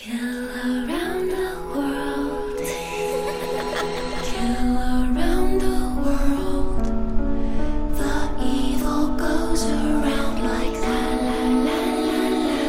Kill around the world. Kill around the world. The evil goes around like la la la la la.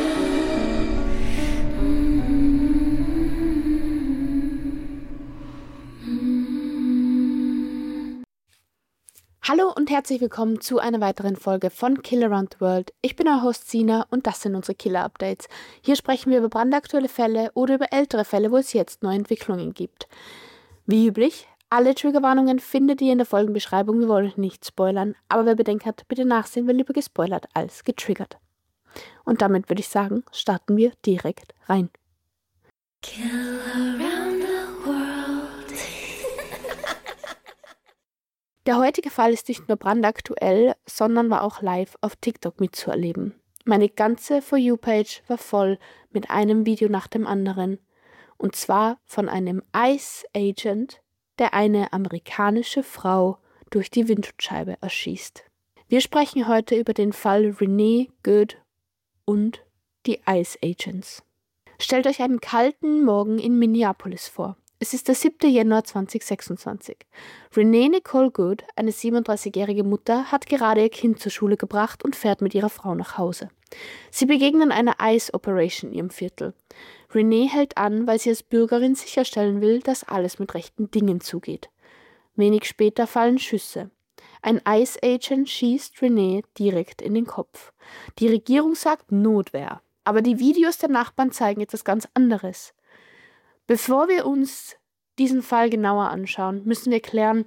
Hallo und herzlich willkommen zu einer weiteren Folge von Kill Around the World. Ich bin euer Host Sina und das sind unsere Killer-Updates. Hier sprechen wir über brandaktuelle Fälle oder über ältere Fälle, wo es jetzt neue Entwicklungen gibt. Wie üblich, alle Triggerwarnungen findet ihr in der Folgenbeschreibung. Wir wollen euch nicht spoilern, aber wer Bedenken hat, bitte nachsehen, weil lieber gespoilert als getriggert. Und damit würde ich sagen, starten wir direkt rein. Kill around the world. Der heutige Fall ist nicht nur brandaktuell, sondern war auch live auf TikTok mitzuerleben. Meine ganze For You-Page war voll mit einem Video nach dem anderen. Und zwar von einem ICE-Agent, der eine amerikanische Frau durch die Windschutzscheibe erschießt. Wir sprechen heute über den Fall Renee Good und die ICE-Agents. Stellt euch einen kalten Morgen in Minneapolis vor. Es ist der 7. Januar 2026. Renee Nicole Good, eine 37-jährige Mutter, hat gerade ihr Kind zur Schule gebracht und fährt mit ihrer Frau nach Hause. Sie begegnen einer ICE-Operation in ihrem Viertel. Renee hält an, weil sie als Bürgerin sicherstellen will, dass alles mit rechten Dingen zugeht. Wenig später fallen Schüsse. Ein ICE-Agent schießt Renee direkt in den Kopf. Die Regierung sagt Notwehr, aber die Videos der Nachbarn zeigen etwas ganz anderes. Bevor wir uns diesen Fall genauer anschauen, müssen wir klären,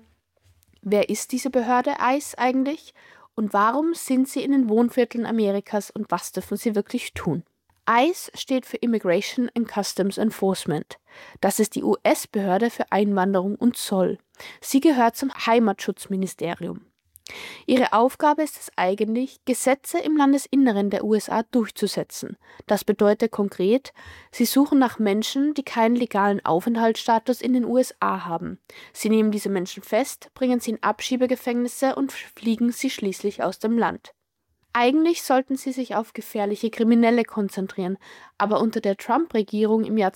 wer ist diese Behörde ICE eigentlich und warum sind sie in den Wohnvierteln Amerikas und was dürfen sie wirklich tun? ICE steht für Immigration and Customs Enforcement. Das ist die US-Behörde für Einwanderung und Zoll. Sie gehört zum Heimatschutzministerium. Ihre Aufgabe ist es eigentlich, Gesetze im Landesinneren der USA durchzusetzen. Das bedeutet konkret, sie suchen nach Menschen, die keinen legalen Aufenthaltsstatus in den USA haben. Sie nehmen diese Menschen fest, bringen sie in Abschiebegefängnisse und fliegen sie schließlich aus dem Land. Eigentlich sollten sie sich auf gefährliche Kriminelle konzentrieren, aber unter der Trump-Regierung im Jahr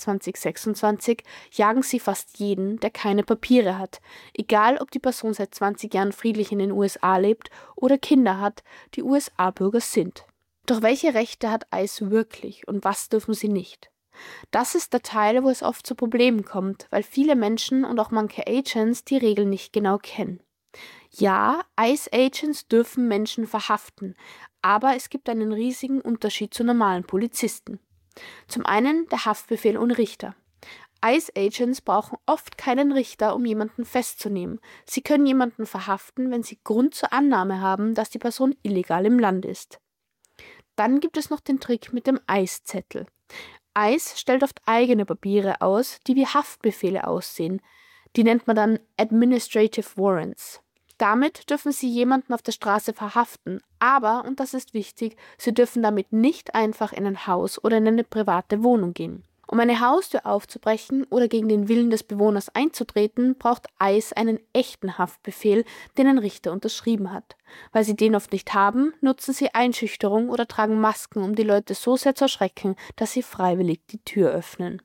2026 jagen sie fast jeden, der keine Papiere hat, egal ob die Person seit 20 Jahren friedlich in den USA lebt oder Kinder hat, die USA-Bürger sind. Doch welche Rechte hat ICE wirklich und was dürfen sie nicht? Das ist der Teil, wo es oft zu Problemen kommt, weil viele Menschen und auch manche Agents die Regeln nicht genau kennen. Ja, ICE-Agents dürfen Menschen verhaften, aber es gibt einen riesigen Unterschied zu normalen Polizisten. Zum einen der Haftbefehl und Richter. ICE-Agents brauchen oft keinen Richter, um jemanden festzunehmen. Sie können jemanden verhaften, wenn sie Grund zur Annahme haben, dass die Person illegal im Land ist. Dann gibt es noch den Trick mit dem ICE-Zettel. ICE stellt oft eigene Papiere aus, die wie Haftbefehle aussehen. Die nennt man dann Administrative Warrants. Damit dürfen sie jemanden auf der Straße verhaften, aber, und das ist wichtig, sie dürfen damit nicht einfach in ein Haus oder in eine private Wohnung gehen. Um eine Haustür aufzubrechen oder gegen den Willen des Bewohners einzutreten, braucht ICE einen echten Haftbefehl, den ein Richter unterschrieben hat. Weil sie den oft nicht haben, nutzen sie Einschüchterung oder tragen Masken, um die Leute so sehr zu erschrecken, dass sie freiwillig die Tür öffnen.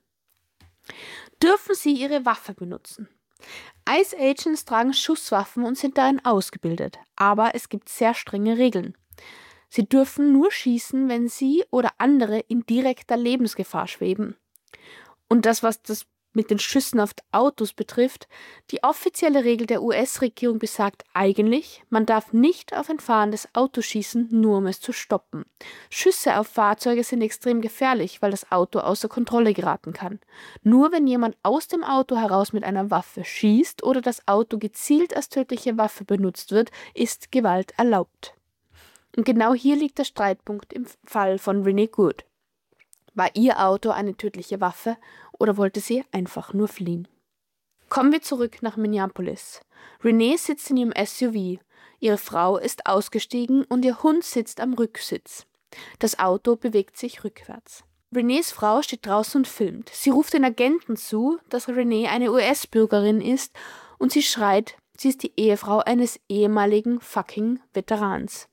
Dürfen sie ihre Waffe benutzen? ICE-Agents tragen Schusswaffen und sind darin ausgebildet, aber es gibt sehr strenge Regeln. Sie dürfen nur schießen, wenn sie oder andere in direkter Lebensgefahr schweben. Und das, was das mit den Schüssen auf Autos betrifft, die offizielle Regel der US-Regierung besagt eigentlich, man darf nicht auf ein fahrendes Auto schießen, nur um es zu stoppen. Schüsse auf Fahrzeuge sind extrem gefährlich, weil das Auto außer Kontrolle geraten kann. Nur wenn jemand aus dem Auto heraus mit einer Waffe schießt oder das Auto gezielt als tödliche Waffe benutzt wird, ist Gewalt erlaubt. Und genau hier liegt der Streitpunkt im Fall von Renee Good. War ihr Auto eine tödliche Waffe oder wollte sie einfach nur fliehen? Kommen wir zurück nach Minneapolis. Renee sitzt in ihrem SUV. Ihre Frau ist ausgestiegen und ihr Hund sitzt am Rücksitz. Das Auto bewegt sich rückwärts. Renees Frau steht draußen und filmt. Sie ruft den Agenten zu, dass Renee eine US-Bürgerin ist und sie schreit, sie ist die Ehefrau eines ehemaligen fucking Veterans.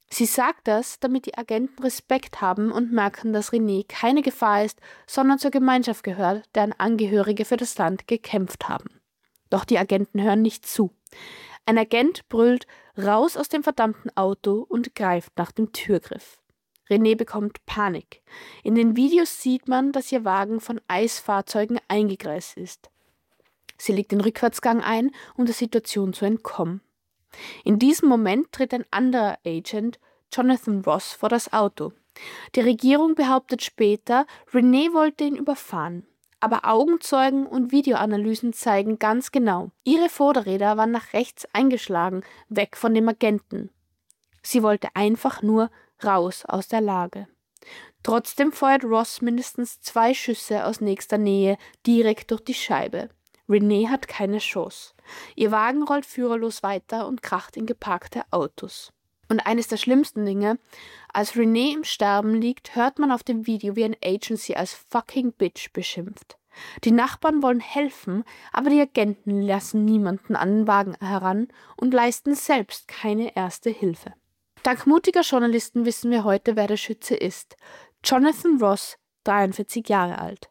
Sie sagt das, damit die Agenten Respekt haben und merken, dass René keine Gefahr ist, sondern zur Gemeinschaft gehört, deren Angehörige für das Land gekämpft haben. Doch die Agenten hören nicht zu. Ein Agent brüllt raus aus dem verdammten Auto und greift nach dem Türgriff. René bekommt Panik. In den Videos sieht man, dass ihr Wagen von Eisfahrzeugen eingekreist ist. Sie legt den Rückwärtsgang ein, um der Situation zu entkommen. In diesem Moment tritt ein anderer Agent, Jonathan Ross, vor das Auto. Die Regierung behauptet später, René wollte ihn überfahren. Aber Augenzeugen und Videoanalysen zeigen ganz genau, ihre Vorderräder waren nach rechts eingeschlagen, weg von dem Agenten. Sie wollte einfach nur raus aus der Lage. Trotzdem feuert Ross mindestens 2 Schüsse aus nächster Nähe direkt durch die Scheibe. René hat keine Chance. Ihr Wagen rollt führerlos weiter und kracht in geparkte Autos. Und eines der schlimmsten Dinge, als René im Sterben liegt, hört man auf dem Video, wie ein Agent sie als fucking Bitch beschimpft. Die Nachbarn wollen helfen, aber die Agenten lassen niemanden an den Wagen heran und leisten selbst keine erste Hilfe. Dank mutiger Journalisten wissen wir heute, wer der Schütze ist. Jonathan Ross, 43 Jahre alt.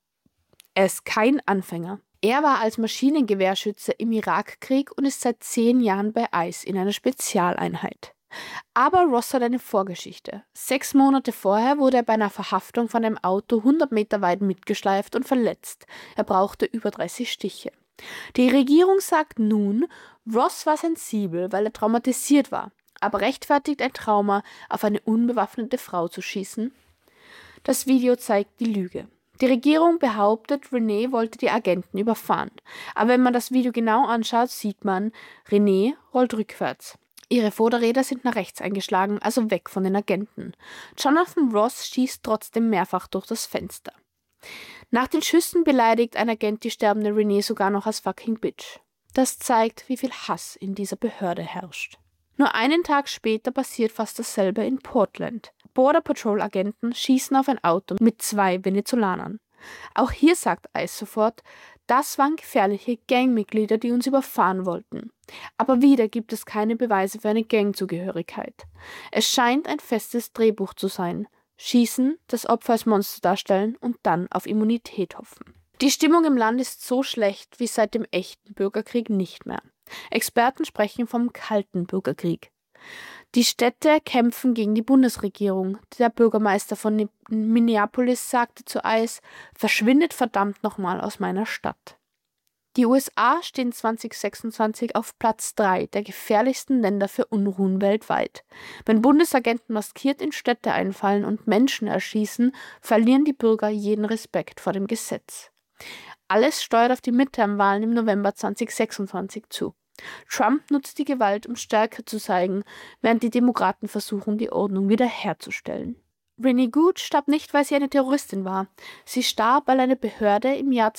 Er ist kein Anfänger. Er war als Maschinengewehrschütze im Irakkrieg und ist seit 10 Jahren bei ICE in einer Spezialeinheit. Aber Ross hat eine Vorgeschichte. 6 Monate vorher wurde er bei einer Verhaftung von einem Auto 100 Meter weit mitgeschleift und verletzt. Er brauchte über 30 Stiche. Die Regierung sagt nun, Ross war sensibel, weil er traumatisiert war. Aber rechtfertigt ein Trauma, auf eine unbewaffnete Frau zu schießen? Das Video zeigt die Lüge. Die Regierung behauptet, René wollte die Agenten überfahren. Aber wenn man das Video genau anschaut, sieht man, René rollt rückwärts. Ihre Vorderräder sind nach rechts eingeschlagen, also weg von den Agenten. Jonathan Ross schießt trotzdem mehrfach durch das Fenster. Nach den Schüssen beleidigt ein Agent die sterbende René sogar noch als fucking Bitch. Das zeigt, wie viel Hass in dieser Behörde herrscht. Nur einen Tag später passiert fast dasselbe in Portland. Border Patrol Agenten schießen auf ein Auto mit 2 Venezolanern. Auch hier sagt ICE sofort, das waren gefährliche Gangmitglieder, die uns überfahren wollten. Aber wieder gibt es keine Beweise für eine Gangzugehörigkeit. Es scheint ein festes Drehbuch zu sein. Schießen, das Opfer als Monster darstellen und dann auf Immunität hoffen. Die Stimmung im Land ist so schlecht wie seit dem echten Bürgerkrieg nicht mehr. Experten sprechen vom kalten Bürgerkrieg. Die Städte kämpfen gegen die Bundesregierung. Der Bürgermeister von Minneapolis sagte zu ICE, verschwindet verdammt nochmal aus meiner Stadt. Die USA stehen 2026 auf Platz 3 der gefährlichsten Länder für Unruhen weltweit. Wenn Bundesagenten maskiert in Städte einfallen und Menschen erschießen, verlieren die Bürger jeden Respekt vor dem Gesetz. Alles steuert auf die Midterm-Wahlen im November 2026 zu. Trump nutzt die Gewalt, um Stärke zu zeigen, während die Demokraten versuchen, die Ordnung wiederherzustellen. Renee Good starb nicht, weil sie eine Terroristin war. Sie starb, weil eine Behörde im Jahr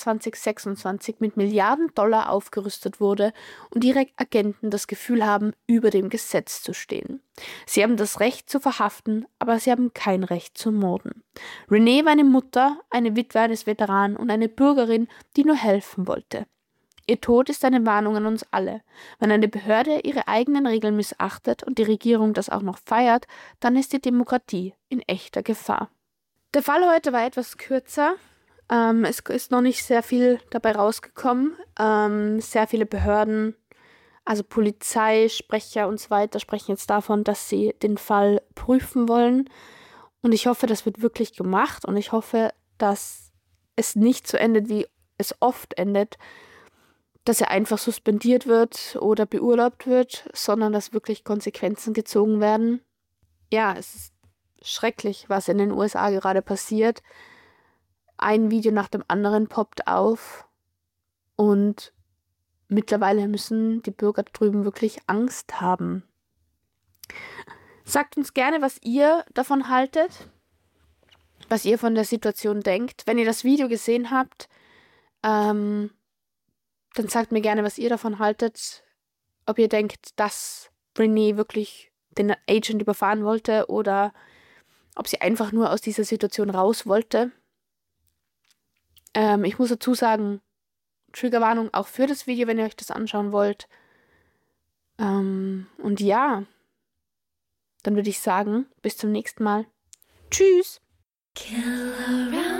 2026 mit Milliarden Dollar aufgerüstet wurde und ihre Agenten das Gefühl haben, über dem Gesetz zu stehen. Sie haben das Recht zu verhaften, aber sie haben kein Recht zu morden. Renee war eine Mutter, eine Witwe eines Veteranen und eine Bürgerin, die nur helfen wollte. Ihr Tod ist eine Warnung an uns alle. Wenn eine Behörde ihre eigenen Regeln missachtet und die Regierung das auch noch feiert, dann ist die Demokratie in echter Gefahr. Der Fall heute war etwas kürzer. Es ist noch nicht sehr viel dabei rausgekommen. Sehr viele Behörden, also Polizei, Sprecher und so weiter, sprechen jetzt davon, dass sie den Fall prüfen wollen. Und ich hoffe, das wird wirklich gemacht. Und ich hoffe, dass es nicht so endet, wie es oft endet, dass er einfach suspendiert wird oder beurlaubt wird, sondern dass wirklich Konsequenzen gezogen werden. Ja, es ist schrecklich, was in den USA gerade passiert. Ein Video nach dem anderen poppt auf und mittlerweile müssen die Bürger drüben wirklich Angst haben. Sagt uns gerne, was ihr davon haltet, was ihr von der Situation denkt. Wenn ihr das Video gesehen habt, dann sagt mir gerne, was ihr davon haltet. Ob ihr denkt, dass Renee wirklich den Agent überfahren wollte oder ob sie einfach nur aus dieser Situation raus wollte. Ich muss dazu sagen, Triggerwarnung auch für das Video, wenn ihr euch das anschauen wollt. Und ja, Dann würde ich sagen, bis zum nächsten Mal. Tschüss! Kill around